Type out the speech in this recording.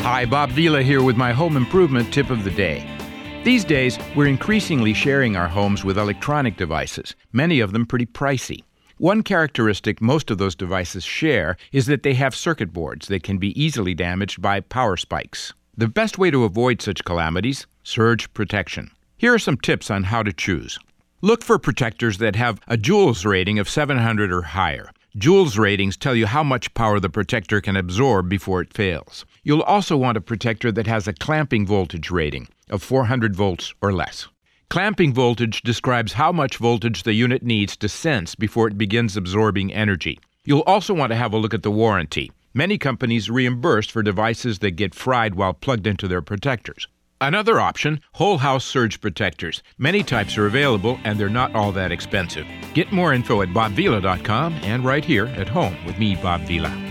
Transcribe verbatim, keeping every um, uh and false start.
Hi, Bob Vila here with my home improvement tip of the day. These days, we're increasingly sharing our homes with electronic devices, many of them pretty pricey. One characteristic most of those devices share is that they have circuit boards that can be easily damaged by power spikes. The best way to avoid such calamities? Surge protection. Here are some tips on how to choose. Look for protectors that have a joules rating of seven hundred or higher. Joules ratings tell you how much power the protector can absorb before it fails. You'll also want a protector that has a clamping voltage rating of four hundred volts or less. Clamping voltage describes how much voltage the unit needs to sense before it begins absorbing energy. You'll also want to have a look at the warranty. Many companies reimburse for devices that get fried while plugged into their protectors. Another option, whole house surge protectors. Many types are available and they're not all that expensive. Get more info at bob vila dot com and right here at home with me, Bob Vila.